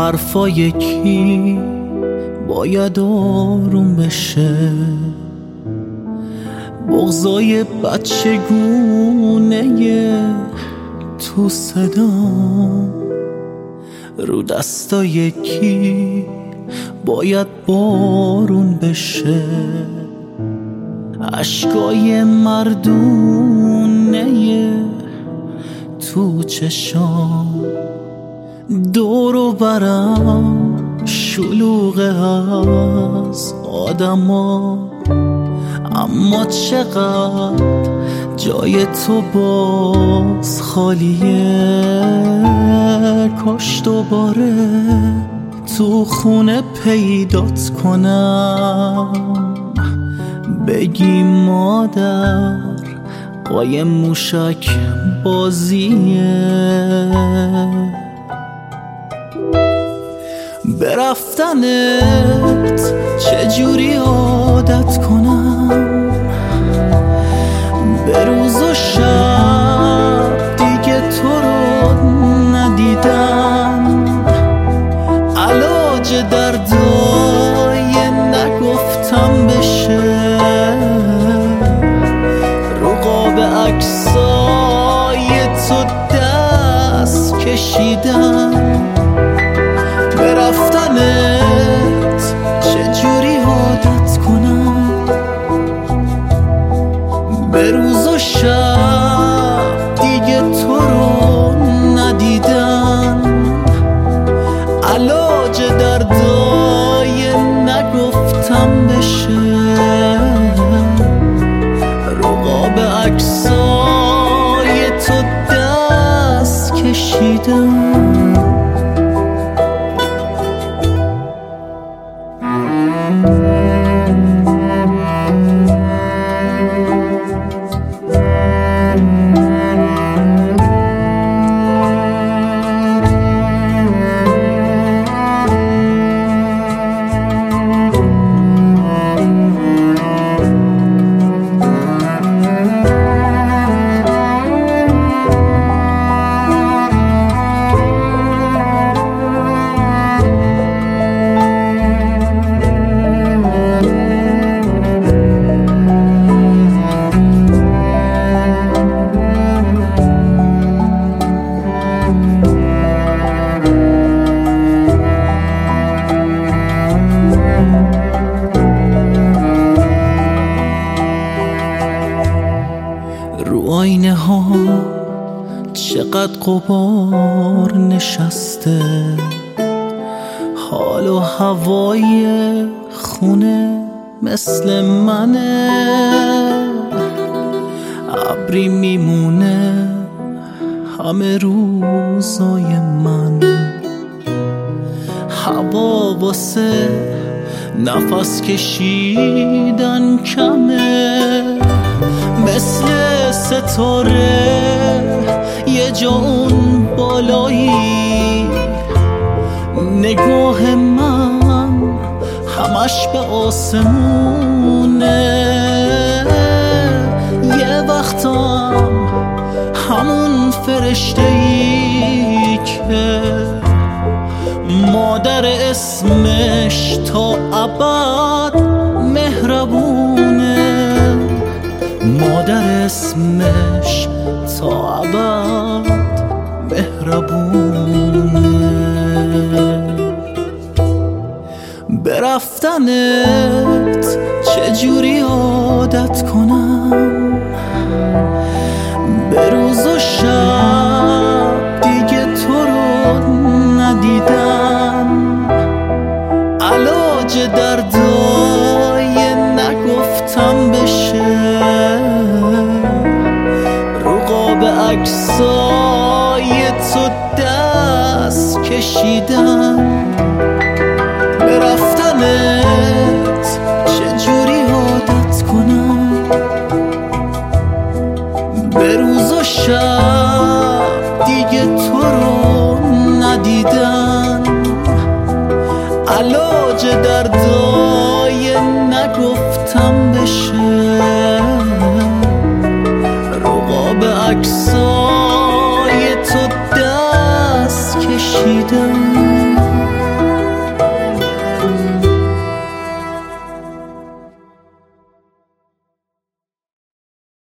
حرفای کی باید آروم بشه، بغضای بچگونه تو صدام، رو دستای کی باید بارون بشه، اشکای مردونه تو چشام، دور و برم شلوغه از آدما، اما چقدر جای تو باز خالیه، کاش دوباره تو خونه پیدات کنم، بگی مادر قایم موشک بازیه. برفتنت چجوری عادت کنم، به روز و شب دیگه تو رو ندیدم، علاج دردای نگفتم بشه، رو قاب عکسای تو دست کشیدم. برفتنت چجوری عادت کنم، به روز و شب دیگه تو رو ندیدم، علاج دردای نگفتم بشه، رو قاب عکسای تو دست کشیدم. رو آینه ها چقدر غبار نشسته، حال و هوای خونه مثل منه، ابری میمونه همه روزای من، هوا واسه نفس کشیدن کمه، مثل ستاره یه جا اون بالایی، نگاه من همش به آسمونه، یه وقتم همون فرشته‌ای که مادر اسمش تا ابد مهربونه، مادر اسمش تا ابد مهربونه. برفتنت چجوری عادت کنم، به روز و شب دیگه تو رو ندیدم، علاج دردای نگفتم بشه، رو قاب عکسای تو دست کشیدم. برفتنت چجوری عادت کنم، به روز و شب دیگه تو رو ندیدم، علاج دردای نگفتم بشه، رو قاب عکسای تو دست کشیدم.